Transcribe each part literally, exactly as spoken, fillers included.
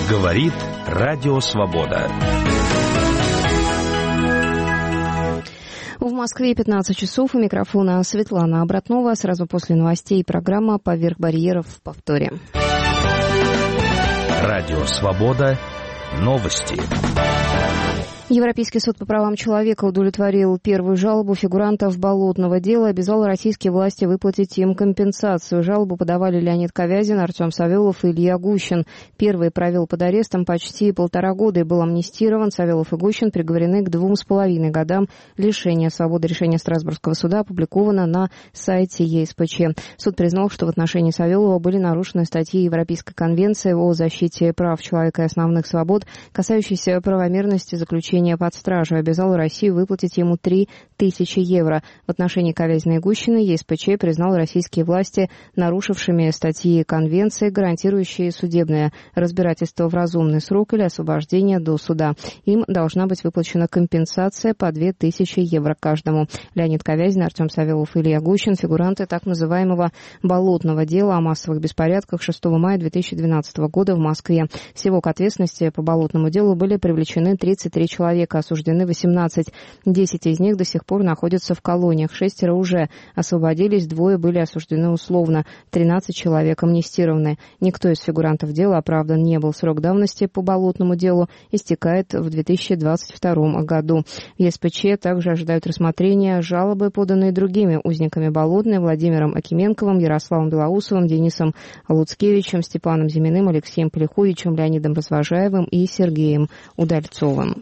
Говорит Радио Свобода. В Москве пятнадцать часов. У микрофона Светлана Обратнова. Сразу после новостей программа «Поверх барьеров» в повторе. Радио Свобода. Новости. Европейский суд по правам человека удовлетворил первую жалобу фигурантов болотного дела, обязал российские власти выплатить им компенсацию. Жалобу подавали Леонид Ковязин, Артем Савелов и Илья Гущин. Первый провел под арестом почти полтора года и был амнистирован. Савелов и Гущин приговорены к двум с половиной годам лишения свободы. Решение Страсбургского суда опубликовано на сайте ЕСПЧ. Суд признал, что в отношении Савелова были нарушены статьи Европейской конвенции о защите прав человека и основных свобод, касающиеся правомерности заключения под стражу, обязал Россию выплатить ему три тысячи евро. В отношении Ковязина и Гущина ЕСПЧ признал российские власти нарушившими статьи Конвенции, гарантирующие судебное разбирательство в разумный срок или освобождение до суда. Им должна быть выплачена компенсация по две тысячи евро каждому. Леонид Ковязин, Артем Савелов и Илья Гущин – фигуранты так называемого болотного дела о массовых беспорядках шестого мая две тысячи двенадцатого года в Москве. Всего к ответственности по болотному делу были привлечены тридцать три человека. Человека, осуждены восемнадцать. десять из них до сих пор находятся в колониях. Шестеро уже освободились, двое были осуждены условно. тринадцать человек амнистированы. Никто из фигурантов дела оправдан не был. Срок давности по болотному делу истекает в две тысячи двадцать втором году. В ЕСПЧ также ожидают рассмотрения жалобы, поданные другими узниками Болотной: Владимиром Акименковым, Ярославом Белоусовым, Денисом Луцкевичем, Степаном Зиминым, Алексеем Полиховичем, Леонидом Развожаевым и Сергеем Удальцовым.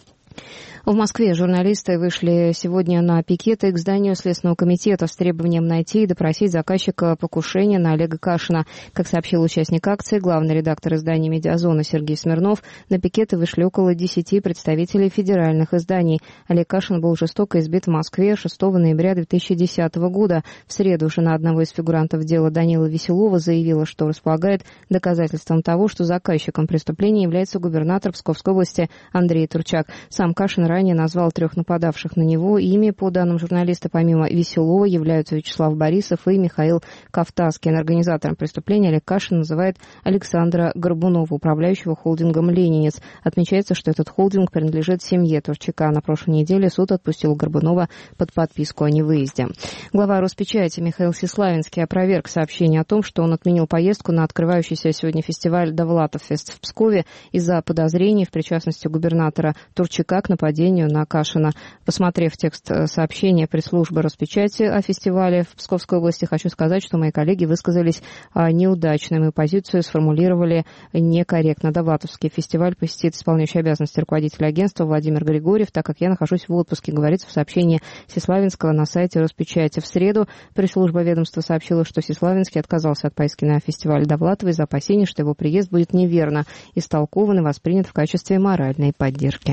В Москве журналисты вышли сегодня на пикеты к зданию Следственного комитета с требованием найти и допросить заказчика покушения на Олега Кашина. Как сообщил участник акции, главный редактор издания «Медиазона» Сергей Смирнов, на пикеты вышли около десяти представителей федеральных изданий. Олег Кашин был жестоко избит в Москве шестого ноября две тысячи десятого года. В среду жена одного из фигурантов дела Данила Веселова заявила, что располагает доказательством того, что заказчиком преступления является губернатор Псковской области Андрей Турчак. Сам Кашин ранее назвал трех нападавших на него. Ими, по данным журналиста, помимо Веселова, являются Вячеслав Борисов и Михаил Кавтаскин. Организатором преступления Олег Кашин называет Александра Горбунова, управляющего холдингом «Ленинец». Отмечается, что этот холдинг принадлежит семье Турчака. На прошлой неделе суд отпустил Горбунова под подписку о невыезде. Глава Роспечати Михаил Сеславинский опроверг сообщение о том, что он отменил поездку на открывающийся сегодня фестиваль «Довлатов-фест» в Пскове из-за подозрений в причастности губернатора Турчака к нападению на Кашина. Посмотрев текст сообщения пресс-службы Роспечати о фестивале в Псковской области, хочу сказать, что мои коллеги высказались неудачно. Мою позицию сформулировали некорректно. Довлатовский фестиваль посетит исполняющий обязанности руководителя агентства Владимир Григорьев, так как я нахожусь в отпуске, говорится в сообщении Сеславинского на сайте Роспечати. В среду пресс-служба ведомства сообщила, что Сеславинский отказался от поездки на фестиваль Довлатова из-за опасений, что его приезд будет неверно истолкован и воспринят в качестве моральной поддержки.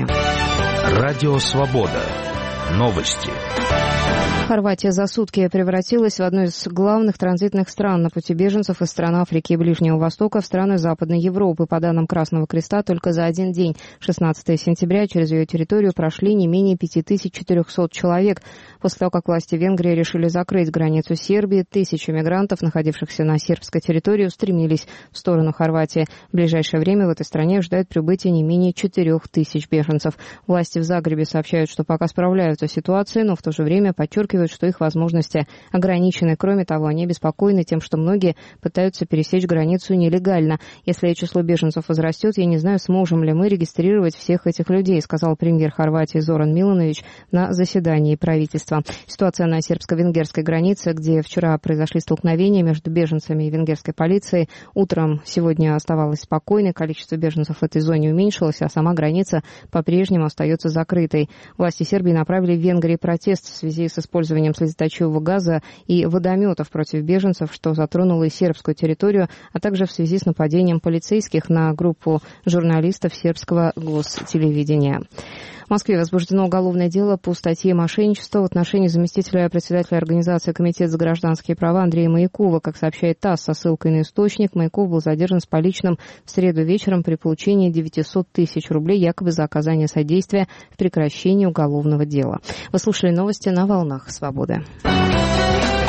Радио Свобода. Новости. Хорватия за сутки превратилась в одну из главных транзитных стран на пути беженцев из стран Африки и Ближнего Востока в страны Западной Европы. По данным Красного Креста, только за один день, шестнадцатого сентября, через ее территорию прошли не менее пять тысяч четыреста человек. После того, как власти Венгрии решили закрыть границу Сербии, тысячи мигрантов, находившихся на сербской территории, устремились в сторону Хорватии. В ближайшее время в этой стране ждают прибытия не менее четырех тысяч беженцев. Власти в Загребе сообщают, что пока справляются с ситуацией, но в то же время подчеркивают, что их возможности ограничены. Кроме того, они обеспокоены тем, что многие пытаются пересечь границу нелегально. Если число беженцев возрастет, я не знаю, сможем ли мы регистрировать всех этих людей, сказал премьер Хорватии Зоран Миланович на заседании правительства. Ситуация на сербско-венгерской границе, где вчера произошли столкновения между беженцами и венгерской полицией, утром сегодня оставалась спокойной. Количество беженцев в этой зоне уменьшилось, а сама граница по-прежнему остается закрытой. Власти Сербии направили в Венгрии протест в связи с использованием слезоточивого газа и водометов против беженцев, что затронуло и сербскую территорию, а также в связи с нападением полицейских на группу журналистов сербского гостелевидения. В Москве возбуждено уголовное дело по статье «Мошенничество» в отношении заместителя председателя организации «Комитет за гражданские права» Андрея Маякова. Как сообщает ТАСС со ссылкой на источник, Маяков был задержан с поличным в среду вечером при получении девятьсот тысяч рублей якобы за оказание содействия в прекращении уголовного дела. Вы слушали новости на «Волнах Свободы».